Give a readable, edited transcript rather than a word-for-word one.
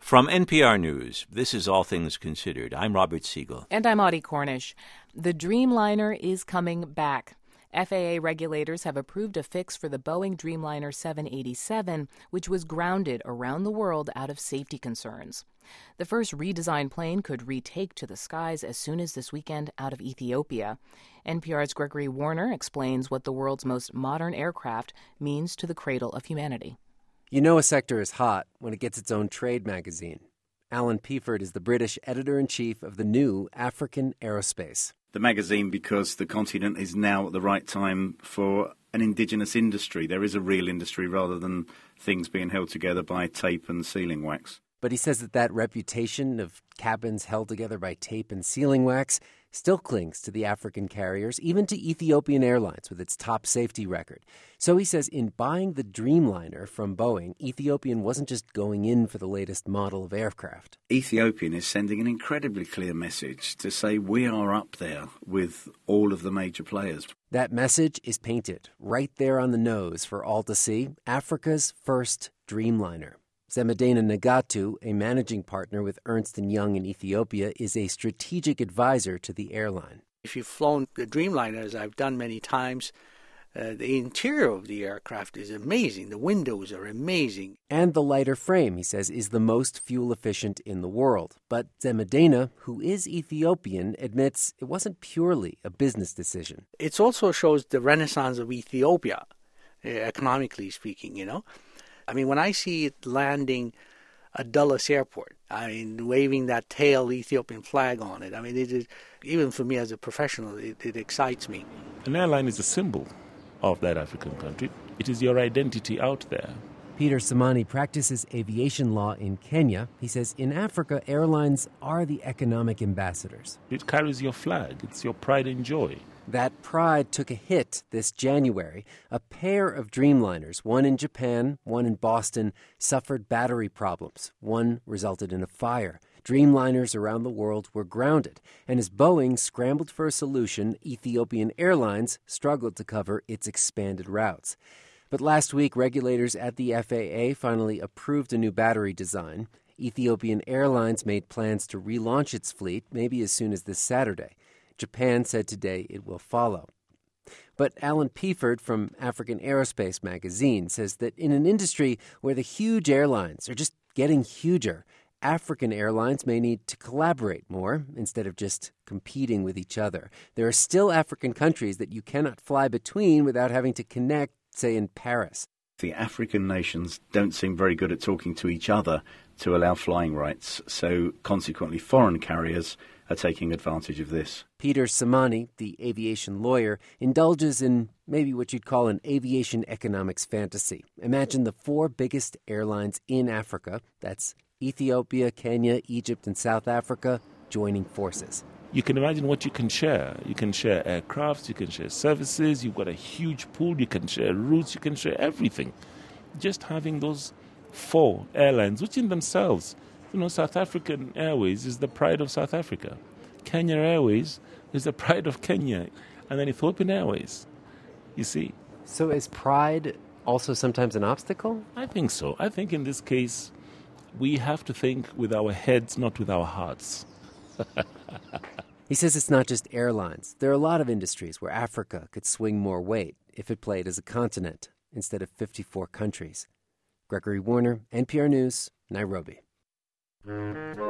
From NPR News, this is All Things Considered. I'm Robert Siegel. And I'm Audie Cornish. The Dreamliner is coming back. FAA regulators have approved a fix for the Boeing Dreamliner 787, which was grounded around the world out of safety concerns. The first redesigned plane could retake to the skies as soon as this weekend out of Ethiopia. NPR's Gregory Warner explains what the world's most modern aircraft means to the cradle of humanity. You know a sector is hot when it gets its own trade magazine. Alan Peaford is the British editor-in-chief of the new African Aerospace. The magazine, because the continent is now at the right time for an indigenous industry. There is a real industry rather than things being held together by tape and sealing wax. But he says that reputation of cabins held together by tape and sealing wax still clings to the African carriers, even to Ethiopian Airlines with its top safety record. So he says in buying the Dreamliner from Boeing, Ethiopian wasn't just going in for the latest model of aircraft. Ethiopian is sending an incredibly clear message to say we are up there with all of the major players. That message is painted right there on the nose for all to see, Africa's first Dreamliner. Zemedena Nagatu, a managing partner with Ernst & Young in Ethiopia, is a strategic advisor to the airline. If you've flown the Dreamliner, as I've done many times, the interior of the aircraft is amazing. The windows are amazing. And the lighter frame, he says, is the most fuel efficient in the world. But Zemedena, who is Ethiopian, admits it wasn't purely a business decision. It also shows the renaissance of Ethiopia, economically speaking, you know. I mean, when I see it landing at Dulles Airport, I mean, waving that tail Ethiopian flag on it, I mean, it is, even for me as a professional, it excites me. An airline is a symbol of that African country. It is your identity out there. Peter Samani practices aviation law in Kenya. He says in Africa, airlines are the economic ambassadors. It carries your flag. It's your pride and joy. That pride took a hit this January. A pair of Dreamliners, one in Japan, one in Boston, suffered battery problems. One resulted in a fire. Dreamliners around the world were grounded. And as Boeing scrambled for a solution, Ethiopian Airlines struggled to cover its expanded routes. But last week, regulators at the FAA finally approved a new battery design. Ethiopian Airlines made plans to relaunch its fleet maybe as soon as this Saturday. Japan said today it will follow. But Alan Peaford from African Aerospace magazine says that in an industry where the huge airlines are just getting huger, African airlines may need to collaborate more instead of just competing with each other. There are still African countries that you cannot fly between without having to connect, say, in Paris. The African nations don't seem very good at talking to each other to allow flying rights, so consequently foreign carriers are taking advantage of this. Peter Samani, the aviation lawyer, indulges in maybe what you'd call an aviation economics fantasy. Imagine the four biggest airlines in Africa, that's Ethiopia, Kenya, Egypt, and South Africa, joining forces. You can imagine what you can share. You can share aircrafts, you can share services, you've got a huge pool, you can share routes, you can share everything. Just having those four airlines, which in themselves, South African Airways is the pride of South Africa. Kenya Airways is the pride of Kenya. And then Ethiopian Airways, you see. So is pride also sometimes an obstacle? I think so. I think in this case, we have to think with our heads, not with our hearts. He says it's not just airlines. There are a lot of industries where Africa could swing more weight if it played as a continent instead of 54 countries. Gregory Warner, NPR News, Nairobi.